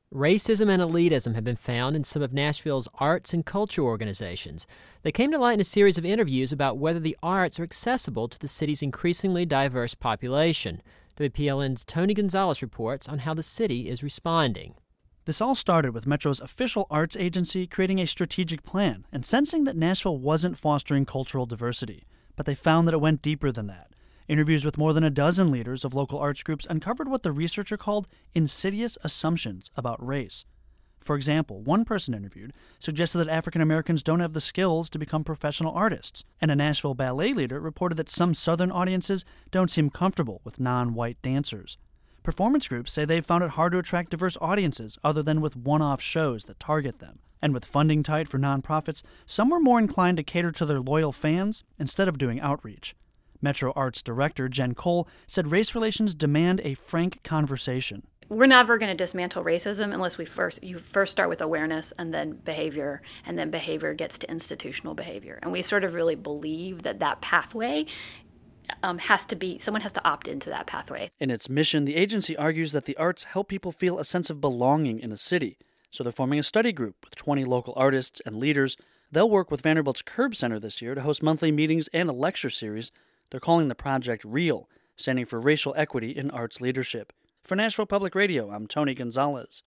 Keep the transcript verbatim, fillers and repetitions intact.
Racism and elitism have been found in some of Nashville's arts and culture organizations. They came to light in a series of interviews about whether the arts are accessible to the city's increasingly diverse population. W P L N's Tony Gonzalez reports on how the city is responding. This all started with Metro's official arts agency creating a strategic plan and sensing that Nashville wasn't fostering cultural diversity. But they found that it went deeper than that. Interviews with more than a dozen leaders of local arts groups uncovered what the researcher called insidious assumptions about race. For example, one person interviewed suggested that African Americans don't have the skills to become professional artists, and a Nashville ballet leader reported that some Southern audiences don't seem comfortable with non-white dancers. Performance groups say they've found it hard to attract diverse audiences other than with one-off shows that target them. And with funding tight for nonprofits, some were more inclined to cater to their loyal fans instead of doing outreach. Metro Arts Director Jen Cole said race relations demand a frank conversation. We're never going to dismantle racism unless we first you first start with awareness and then behavior, and then behavior gets to institutional behavior. And we sort of really believe that that pathway um, has to be, someone has to opt into that pathway. In its mission, the agency argues that the arts help people feel a sense of belonging in a city. So they're forming a study group with twenty local artists and leaders. They'll work with Vanderbilt's Curb Center this year to host monthly meetings and a lecture series. They're calling the project REAL, standing for Racial Equity in Arts Leadership. For Nashville Public Radio, I'm Tony Gonzalez.